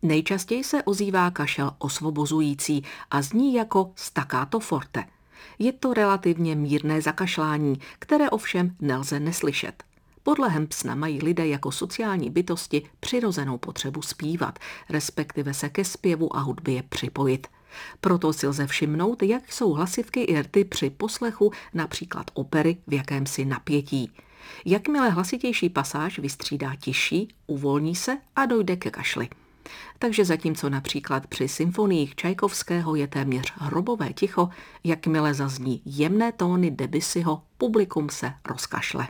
Nejčastěji se ozývá kašel osvobozující a zní jako staccato forte. Je to relativně mírné zakašlání, které ovšem nelze neslyšet. Podle Hempsona mají lidé jako sociální bytosti přirozenou potřebu zpívat, respektive se ke zpěvu a hudbě připojit. Proto si lze všimnout, jak jsou hlasivky i rty při poslechu například opery v jakémsi napětí. Jakmile hlasitější pasáž vystřídá tižší, uvolní se a dojde ke kašli. Takže zatímco například při symfoniích Čajkovského je téměř hrobové ticho, jakmile zazní jemné tóny Debussyho, publikum se rozkašle.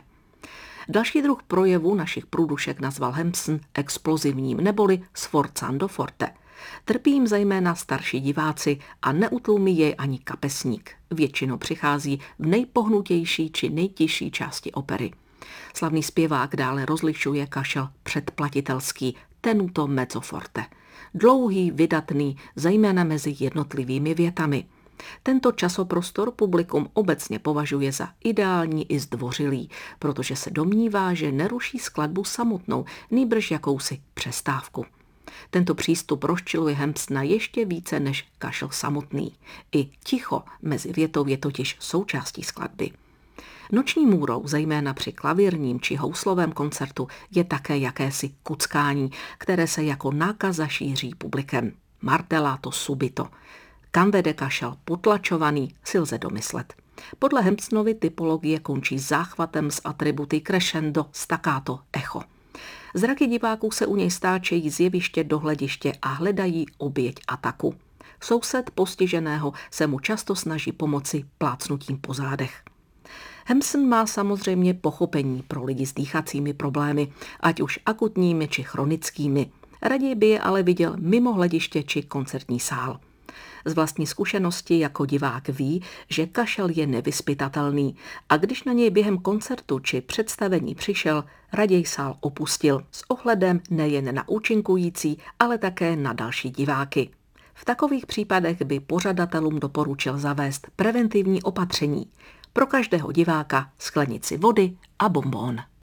Další druh projevu našich průdušek nazval Hempson explozivním neboli sforzando forte. Trpí jim zejména starší diváci a neutlumí jej ani kapesník. Většinou přichází v nejpohnutější či nejtižší části opery. Slavný zpěvák dále rozlišuje kašel předplatitelský, tenuto mezzo forte. Dlouhý, vydatný, zejména mezi jednotlivými větami. Tento časoprostor publikum obecně považuje za ideální i zdvořilý, protože se domnívá, že neruší skladbu samotnou, nýbrž jakousi přestávku. Tento přístup rozčiluje Hempsona ještě více než kašel samotný. I ticho mezi větou je totiž součástí skladby. Noční můrou, zejména při klavírním či houslovém koncertu, je také jakési kuckání, které se jako nákaza šíří publikem. Martellato subito. Kam vede kašel potlačovaný, si lze domyslet. Podle Hempsonovy typologie končí záchvatem s atributy crescendo, staccato, echo. Zraky diváků se u něj stáčejí z jeviště do hlediště a hledají oběť ataku. Soused postiženého se mu často snaží pomoci plácnutím po zádech. Hempson má samozřejmě pochopení pro lidi s dýchacími problémy, ať už akutními či chronickými. Raději by je ale viděl mimo hlediště či koncertní sál. Z vlastní zkušenosti jako divák ví, že kašel je nevyzpytatelný a když na něj během koncertu či představení přišel, raději sál opustil s ohledem nejen na účinkující, ale také na další diváky. V takových případech by pořadatelům doporučil zavést preventivní opatření. Pro každého diváka sklenici vody a bonbon.